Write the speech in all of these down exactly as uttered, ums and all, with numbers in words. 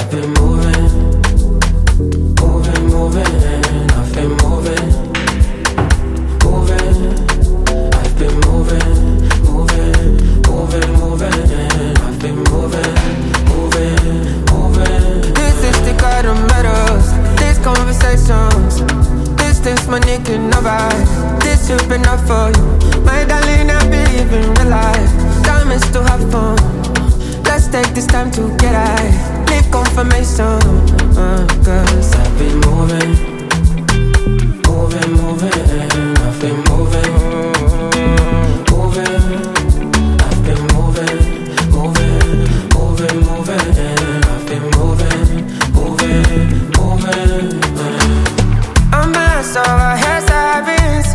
I've been moving, moving, moving. I've been moving, moving. I've been moving, moving, moving, moving. I've been moving, moving, moving. This is the kind of metals, these conversations. Distance, my nigga, no vibe. This should be enough for you. My darling, I believe in real life. Time is to have fun. Let's take this time to get high. Need confirmation, uh, cause I've been moving, moving, moving. I've been moving, moving. I've been moving, moving, moving, moving. I've been moving, moving, moving. I'm a mess of a hair savings.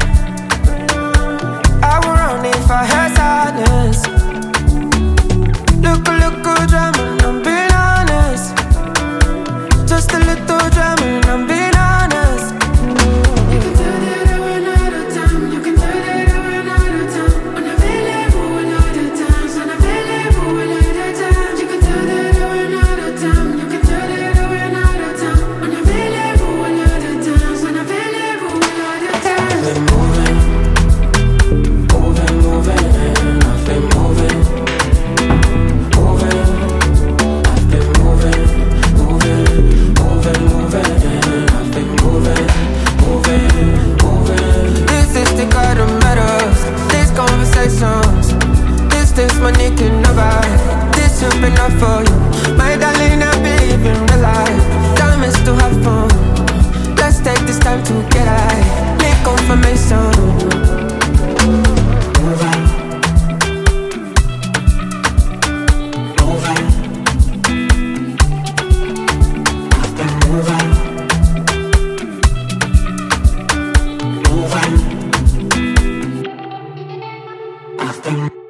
I would run if I had sadness. Look, look, good drama, I'm being honest. Just a little drama, I'm being honest. You can tell that I run out of time. You can tell that I run out of time. Unavailable a lot of times. Unavailable a lot of times. You can tell that I run out of time. You can tell that I run out of time. Unavailable a lot of times. Unavailable a lot of times. I've been moving, moving, moving. I've been moving, moving. I've been moving, moving, moving, moving. I've been moving, moving, moving. This is the kind of metals, these conversations. Distance, my nigga, no vibe. This should be enough for you. My darling, I believe in real life. Time is to have fun. Let's take this time to get high. Need confirmation. Moving, moving. I've been moving, moving. I've been